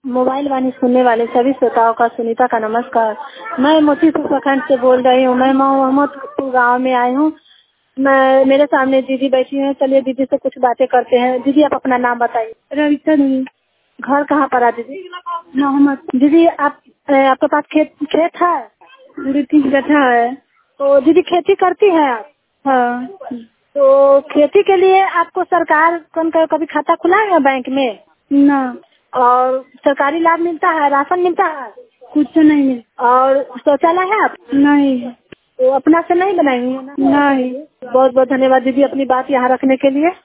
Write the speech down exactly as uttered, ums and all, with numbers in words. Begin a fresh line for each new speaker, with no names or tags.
Mobile वाणी सुनने वाले सभी श्रोताओं का सुनीता का नमस्कार। मैं मोतीपुर प्रखंड से बोल रही हूँ। मैं मोहम्मदपुर गांव में आई हूँ। मैं मेरे सामने दीदी बैठी है। चलिए दीदी से कुछ बातें करते हैं। दीदी आप अपना नाम बताइए।
रविता दीदी।
घर कहाँ पर है दीदी?
मोहम्मद।
दीदी आप आपके पास खेत खेत है?
दो तीन कट्ठा है।
तो दीदी खेती करती है आप?
हाँ।
तो खेती के लिए आपको सरकार कौन का कभी खाता खुला है बैंक में?
ना।
और सरकारी लाभ मिलता है? राशन मिलता है?
कुछ नहीं मिलता।
और शौचालय है आप?
नहीं।
तो अपना से नहीं बनाएंगे ना?
नहीं।
बहुत बहुत धन्यवाद दीदी अपनी बात यहाँ रखने के लिए।